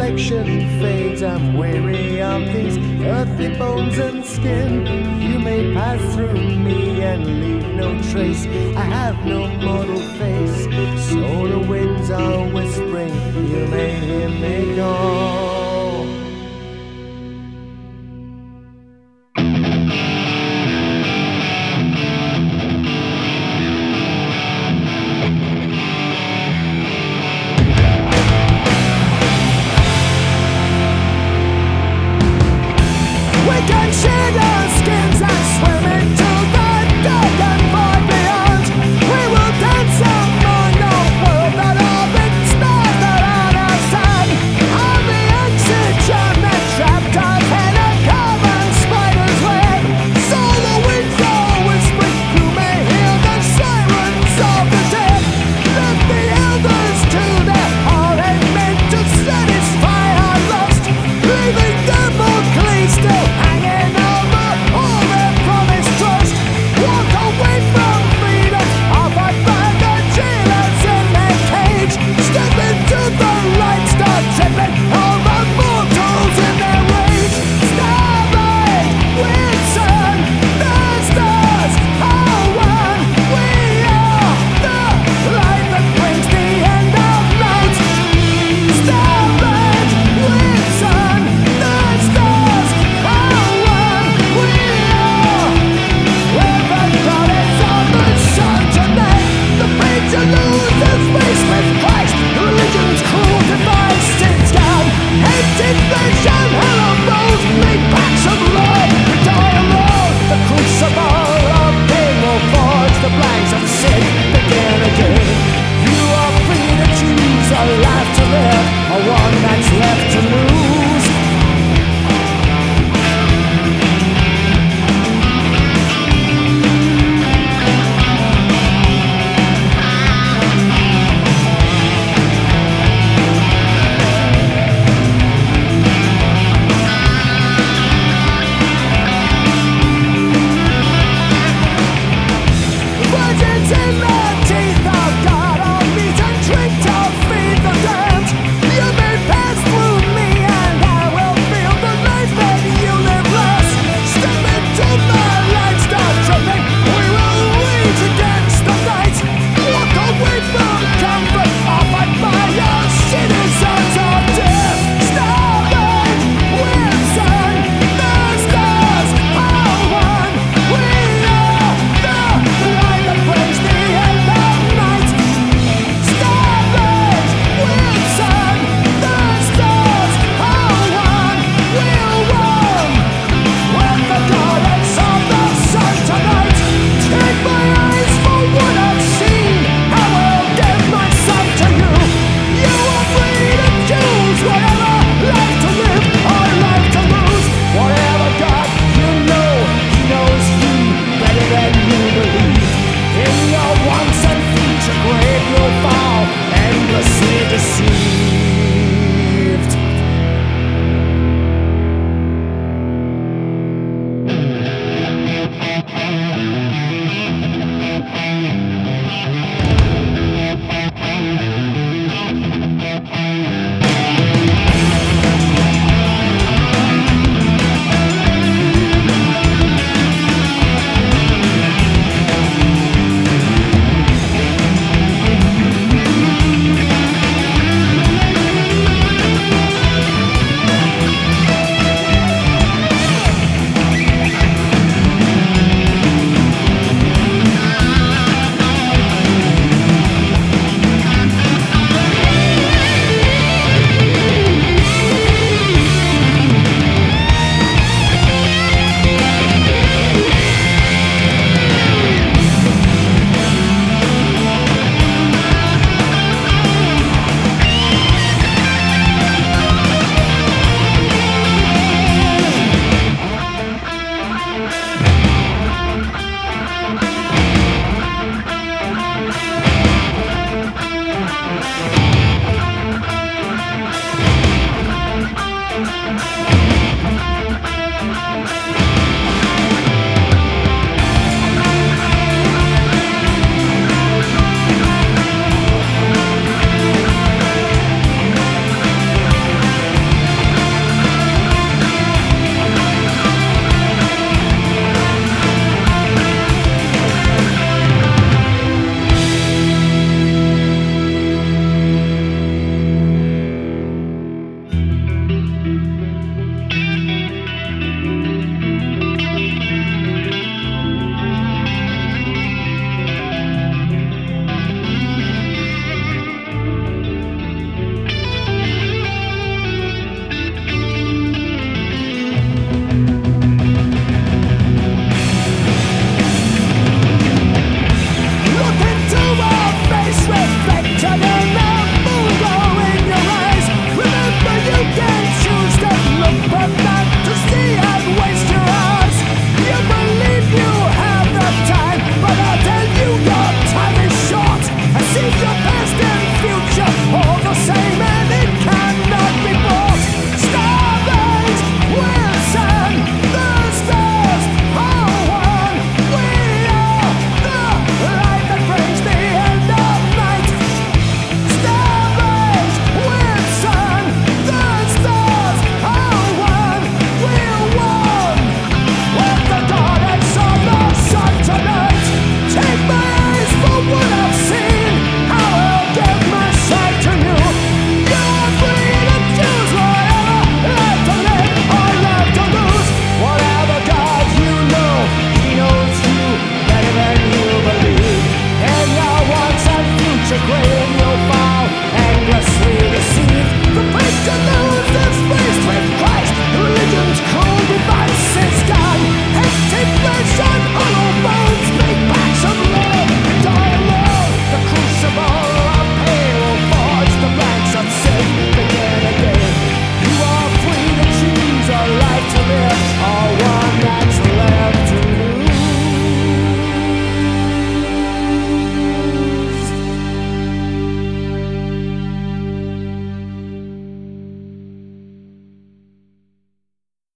reflection fades. I'm weary of these earthly bones and skin. You may pass through me and leave no trace. I have no mortal face, so the winds are whispering. You may hear me go. We can shed our skins and swim into the dark and far beyond. We will dance among a world that orbits stars that are our sun. On the oxygen that trapped us in a carbon spider's web. So the winds are whispering, you may hear the sirens of the dead. Let the elders to their heart and meant to satisfy our lust, leaving them all clean still. One that's left to lose.